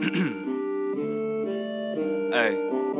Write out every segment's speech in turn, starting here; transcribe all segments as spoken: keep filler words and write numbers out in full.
Эй.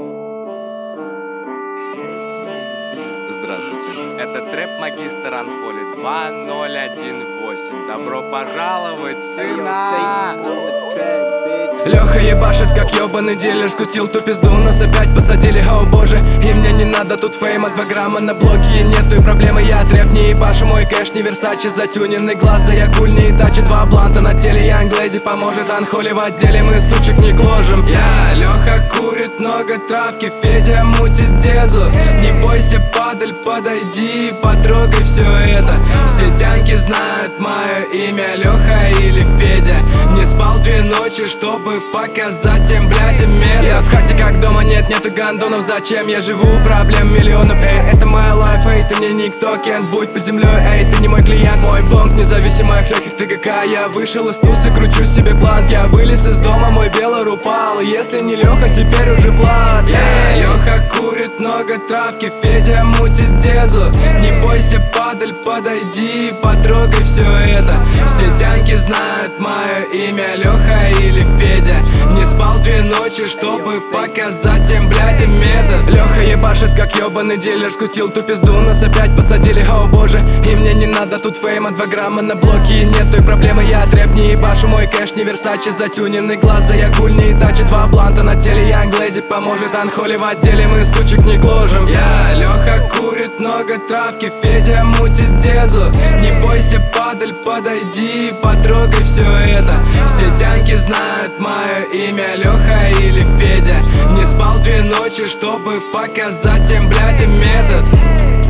Здравствуйте. Это трэп-магистр Анхоли два ноль один восемь. Добро пожаловать, сына! Леха ебашит, как ебаный дилер. Скутил ту пизду, нас опять посадили, о боже. И мне не надо тут фейма, два грамма на блоке. И нету и проблемы, я трэп не ебашу. Мой кэш не Версачи, затюненный глаз. За я куль не тачи, два бланта на теле. Я Англези поможет, Анхоли в отделе. Мы сучек не гложем. Я Леха курит много травки, Федя мутит дезу. Не бойся, падаль, подойди и потрогай все это. Все тянки знают мое имя, Леха или Федя. Не спал две ночи, чтобы показать им, блядь, метод. Я в хате как дома, нет, нету гандонов. Зачем я живу? Проблем миллионов. Эй, это моя лайф, эй, ты мне никто, Кент, будь под землей. Эй, ты не мой клиент, мой бонг независимый от легких ТГК. Я вышел из тусы, кручу себе план. Я вылез из дома, мой белор упал. Если не Леха, теперь уже Влад. Yeah, Леха курит много травки, Федя мутит дезу. Не бойся, падаль, подойди и потрогай все это. Все тянки знают мое имя, Леха или Федя. Не спал две ночи, чтобы показать им, блядь, им метод. Леха ебашит, как ебаный дилер. Скутил ту пизду, нас опять посадили, о боже. И мне не надо тут фейма, два грамма на блоке. И нет той проблемы, я трэп не ебашу. Мой кэш не Версачи, затюненный глаз. За я куль не тачи, два бланта на теле. Я Англези поможет, Анхоли в отделе. Мы сучек не гложем. Я Леха курит много травки, Федя мутит дезу. Не бойся, падаль, подойди и потрогай все это. Все тянки знают мое имя, Леха или Федя. Не спал две ночи, чтобы показать им, блядь, им метод.